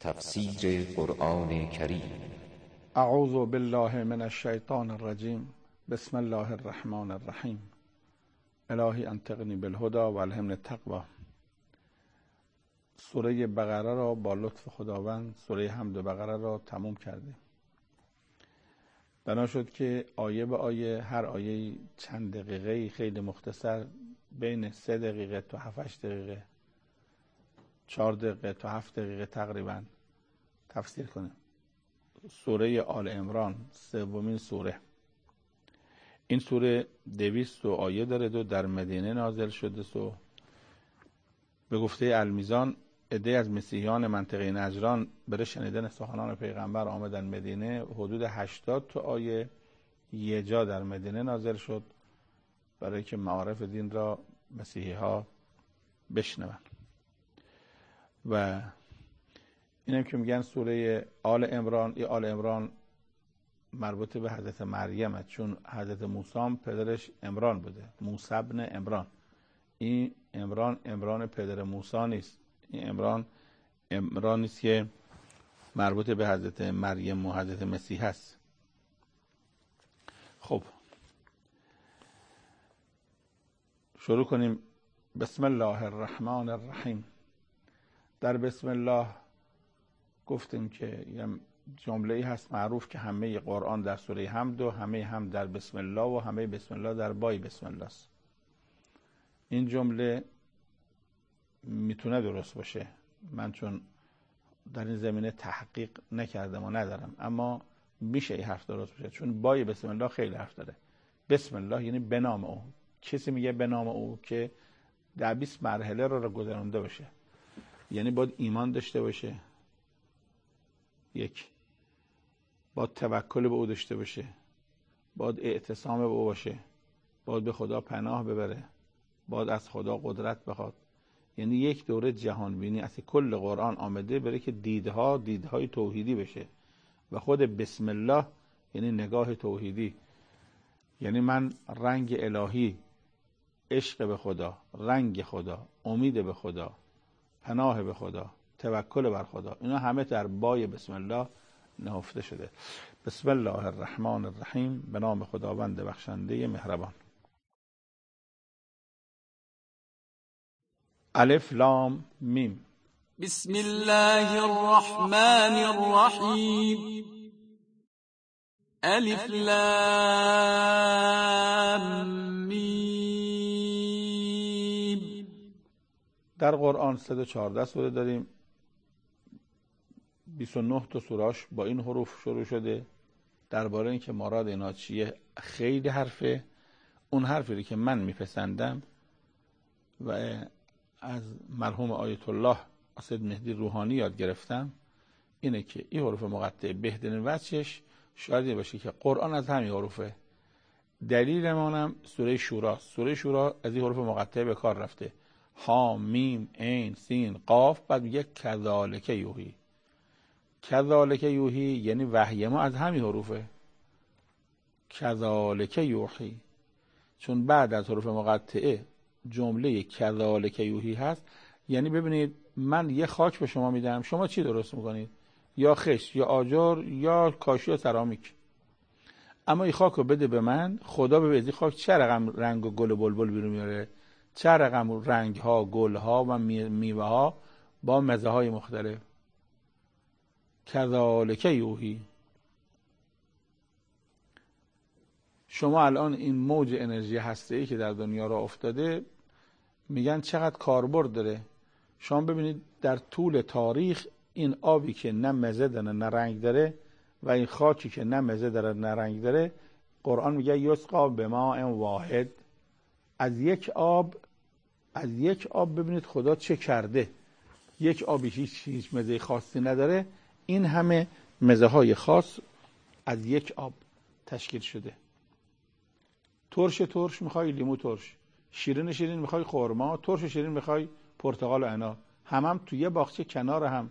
تفسیر قرآن کریم. اعوذ بالله من الشیطان الرجیم. بسم الله الرحمن الرحیم. الهی انطقنی بالهدی و الهمنی التقوی. سوره بقره را با لطف خداوند، سوره حمد بقره را تموم کردیم. بنا شد که آیه به آیه، هر آیه چند دقیقه خیلی مختصر، بین 3 دقیقه تا 7 دقیقه، 4 دقیقه تا 7 دقیقه تقریبا تفسیر کنیم. سوره آل عمران، 3مین سوره. این سوره 200 آیه داره و در مدینه نازل شده و به گفته المیزان عده از مسیحیان منطقه نجران برای شنیدن سخنان پیغمبر آمدن مدینه. حدود 80 تا آیه یه جا در مدینه نازل شد برای که معارف دین را مسیحی ها بشنون. و اینم که میگن سوره آل عمران. این آل عمران مربوط به حضرت مریم، چون حضرت موسی پدرش عمران بوده، موسی ابن عمران. این عمران پدر موسی نیست. این عمران نیست که مربوط به حضرت مریم و حضرت مسیح هست. خب شروع کنیم. بسم الله الرحمن الرحیم. در بسم الله گفتیم که یه جمله‌ای هست معروف که همه قرآن در سوره حمد و همه حمد در بسم الله و همه بسم الله در بای بسم الله است. این جمله میتونه درست باشه، من چون در این زمینه تحقیق نکردم و ندارم، اما میشه این حرف درست باشه، چون بای بسم الله خیلی حرف داره. بسم الله یعنی به نام او. کسی میگه به نام او که در 20 مرحله رو گذرانده باشه، یعنی باید ایمان داشته باشه، یک، باید توکل به او داشته باشه، باید اعتصام به او باشه، باید به خدا پناه ببره، باید از خدا قدرت بخواد. یعنی یک دوره جهان بینی از کل قرآن آمده برای که دیدهای توحیدی بشه. و خود بسم الله یعنی نگاه توحیدی، یعنی من رنگ الهی، عشق به خدا، رنگ خدا، امید به خدا، پناه به خدا، توکل بر خدا، اینا همه در بای بسم الله نهفته شده. بسم الله الرحمن الرحیم. به نام خداوند بخشنده مهربان. الف لام میم. بسم الله الرحمن الرحیم. الف لام میم. در قرآن 114 سوره داریم. 29 تا سوراش با این حروف شروع شده. درباره این که مراد اینا چیه خیلی حرفه. اون حرفی که من میپسندم و از مرحوم آیت الله اسد مهدی روحانی یاد گرفتم اینه که این حروف مقطعه بهترین وجهش شاید این باشه که قرآن از همین حروفه. دلیل منم سوره شوراست. سوره شورا از این حروف مقطعه به کار رفته. ها میم عین سین قاف، بعد میگه کذالک یوحی. کذالک یوحی یعنی وحی ما از همین حروفه. کذالک یوحی، چون بعد از حروف مقطعه جمله کذالک یوحی هست. یعنی ببینید من یه خاک به شما میدم، شما چی درست میکنید؟ یا خشت یا آجر یا کاشی یا سرامیک. اما این خاک رو بده به من، خدا به این خاک چه رقم رنگ و گل و بلبل بیرون میاره، چه رقم رنگ ها، گل ها و میوه ها با مزه های مختلف. کذالک یوحی. شما الان این موج انرژی هسته‌ای که در دنیا را افتاده میگن چقدر کاربرد داره. شما ببینید در طول تاریخ این آبی که نه مزه داره نه رنگ داره و این خاکی که نه مزه داره نه رنگ داره، قرآن میگه یسقا بماء واحد. از یک آب ببینید خدا چه کرده. یک آبی هیچ مزه خاصی نداره، این همه مزه های خاص از یک آب تشکیل شده. ترش میخوای لیمو ترش، شیرین میخوای خرما، ترش شیرین میخوای پرتقال و انار، هم تو یه باغچه کنار هم.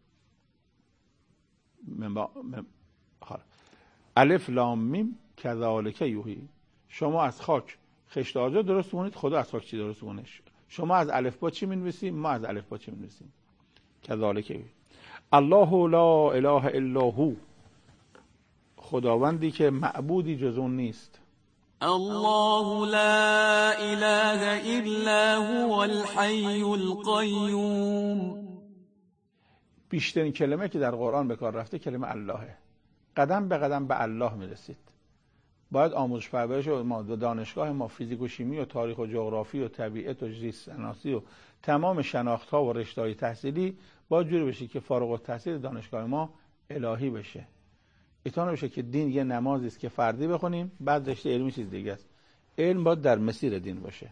الف لام میم کذالک یوحی. شما از خاک خشت آجر درست مونید، خدا از خاک چی درست مونه. شما از الف با چی می‌نویسید، ما از الف با چی می‌نویسیم. کذالک یوحی. الله لا اله الا هو، خداوندی که معبودی جز اون نیست. الله لا اله الا هو الحي القيوم. بیشترین کلمه که در قرآن به کار رفته کلمه اللهه. قدم به قدم به الله میرسید. باید آموزش پرورش ما و دانشگاه ما فیزیک و شیمی و تاریخ و جغرافی و طبیعت و زیست شناسی و تمام شناخت‌ها و رشته‌های تحصیلی باید جوری بشه که فارغ التحصیل دانشگاه ما الهی بشه. اینطور بشه که دین یه نمازی است که فردی بخونیم، بعد رشته علمی چیز دیگه است. علم باید در مسیر دین باشه.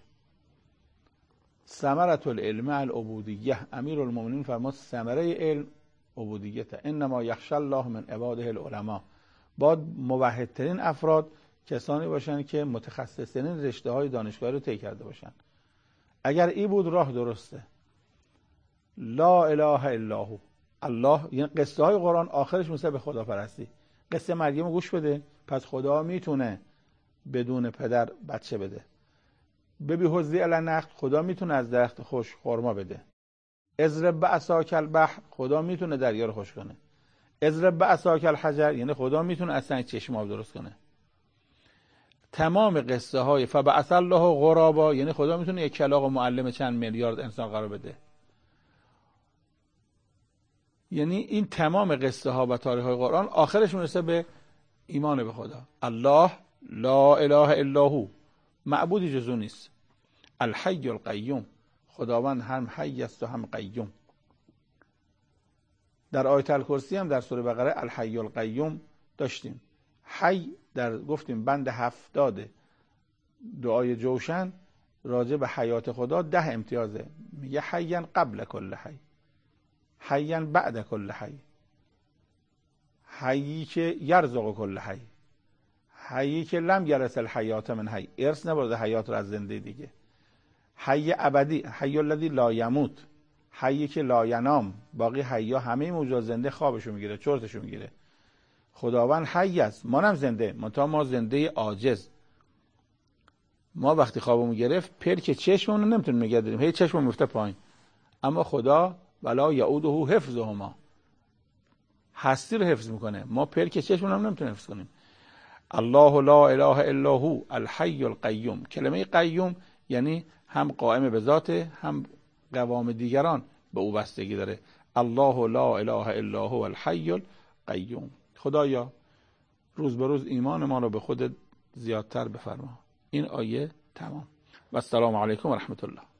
ثمرة العلم العبودیه، امیرالمومنین فرمود ثمره علم عبودیته. انما یخشی الله من عباده العلماء. باید موحدترین افراد کسانی باشن که متخصصین رشته های دانشگاهی رو طی کرده باشن. اگر این بود راه درسته. لا اله الا هو، الله، یعنی قصه های قرآن آخرش مثل به خداپرستی. قصه مریم رو گوش بده، پس خدا میتونه بدون پدر بچه بده. ببی حزی علی نخل، خدا میتونه از درخت خوش خرما بده. اضرب بعصاک البحر، خدا میتونه دریا رو خشک کنه. اضرب بعصاک الحجر، یعنی خدا میتونه از سنگ چشم آب درست کنه. تمام قصه های فبعث الله غرابا، یعنی خدا میتونه یک کلاغ معلم چند میلیارد انسان قرار بده. یعنی این تمام قصه ها و تاریخ های قرآن آخرش میرسه به ایمان به خدا. الله لا اله الا هو، معبودی جز او نیست. الحی القیوم، خداوند هم حی است و هم قیوم. در آیت الکرسی هم در سوره بقره الحی القیوم داشتیم. حی در گفتیم بند 70 دعای جوشن راجع به حیات خدا 10 امتیازه. میگه حیاً قبل کل حی، حیاً بعد کل حی، حیی که یرزق کل حی، حیی که لم یرث الحیات من حی، ارث نبرده حیات رو از زنده دیگه. حی ابدی، حی الذی لا یموت، حیی که لا ینام، باقی حیا همه موجودات زنده خوابشو میگیره، چرتشو میگیره. خداوند حی است، ما هم زنده، منتها ما زنده عاجز. ما وقتی خوابمون گرفت پلک چشممون رو نمیتونیم نگه داریم، هی چشممون میفته پایین. اما خدا ولا یعوده حفظهما، هستی رو حفظ میکنه، ما پلک چشممون هم نمیتونیم حفظ کنیم. الله لا اله الا هو الحی القیوم. کلمه قیوم یعنی هم قائم به ذاته، هم قوام دیگران به او بستگی داره. الله لا اله الا هو الحی القیوم. خدایا روز به روز ایمان ما رو به خودت زیادتر بفرما. این آیه تمام. و السلام علیکم و رحمت الله.